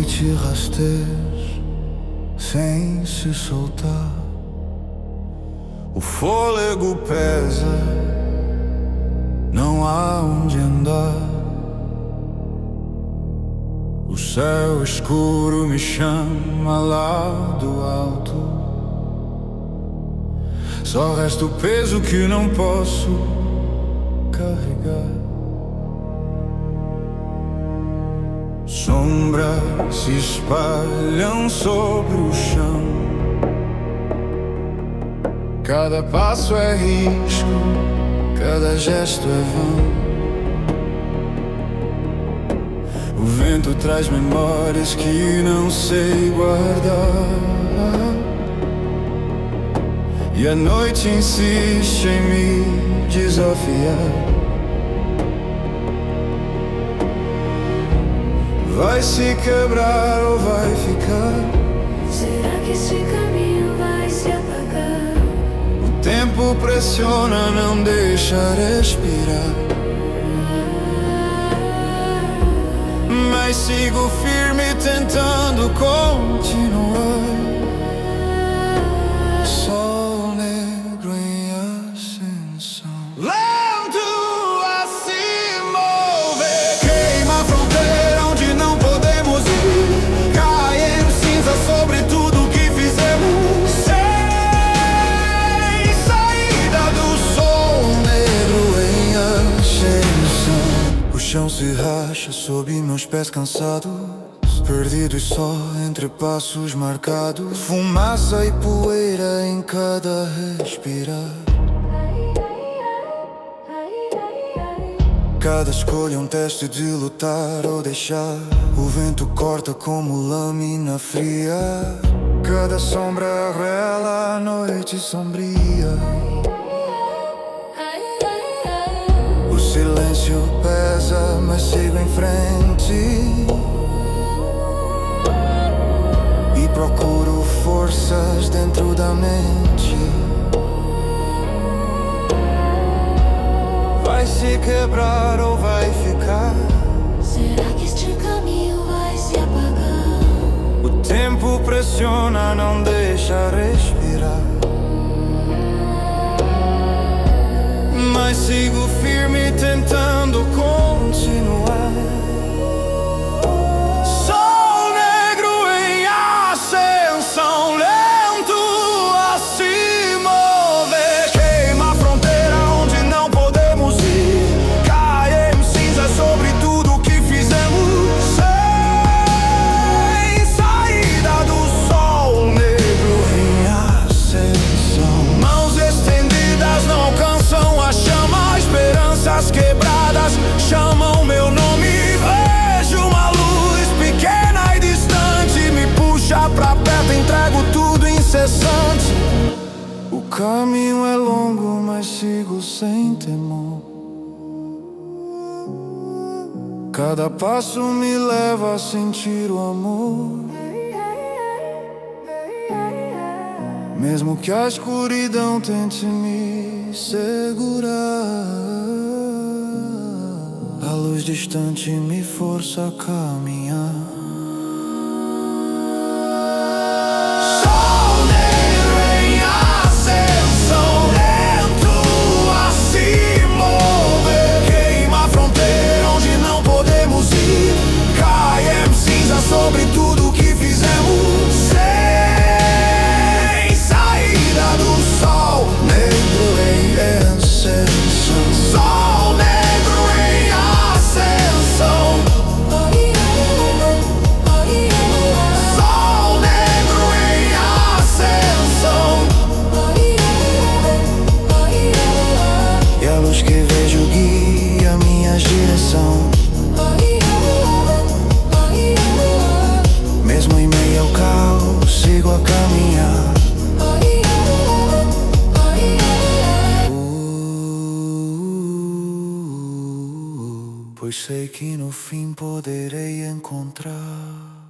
noite rasteja sem se soltar. O fôlego pesa, não há onde andar. O céu escuro me chama lá do alto. Só resta o peso que não posso carregar. Sombras se espalham sobre o chão. Cada passo é risco, cada gesto é vão. O vento traz memórias que não sei guardar. E a noite insiste em me desafiar. Vai se quebrar ou vai ficar? Será que esse caminho vai se apagar? O tempo pressiona, não deixa respirar. Mas sigo firme tentando continuar. Sol negro em ascensão, lento a se mover. Queima a fronteira onde não podemos ir. Cai em cinza sobre tudo que fizemos. Sem saída do sol negro em ascensão. O chão se racha sob meus pés cansados, perdidos só entre passos marcados. Fumaça e poeira em cada respirar. Cada escolha é um teste de lutar ou deixar. O vento corta como lâmina fria. Cada sombra rela a noite sombria. O silêncio pesa, mas sigo em frente. E procuro forças dentro da mente. Vai se quebrar ou vai ficar? Será que este caminho vai se apagar? O tempo pressiona, não deixa respirar. Mas sigo firme tentando continuar. Sol negro em ascensão, lento a se mover. Queima a fronteira onde não podemos ir. Cai em cinza sobre tudo que fizemos. Sem saída do sol negro em ascensão. Mãos estendidas não alcançam a chama. Esperanças quebradas chamam meu nome. Vejo uma luz pequena e distante. Me puxa pra perto, entrego tudo incessante. O caminho é longo, mas sigo sem temor. Cada passo me leva a sentir o amor. Mesmo que a escuridão tente me segurar, a luz distante me força a caminhar. Sol negro em ascensão, lento a se mover. Queima a fronteira onde não podemos ir. Cai em cinza sobre tudo que fizemos. Do sol negro em ascensão. Sol negro em ascensão. Sol negro em ascensão. E a luz que vejo guia minha direção. Mesmo em meio ao caos, sigo a caminhar. Pois sei que no fim poderei encontrar